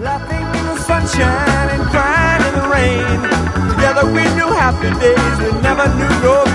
Laughing in the sunshine and crying in the rain. Together we knew happy days we never knew no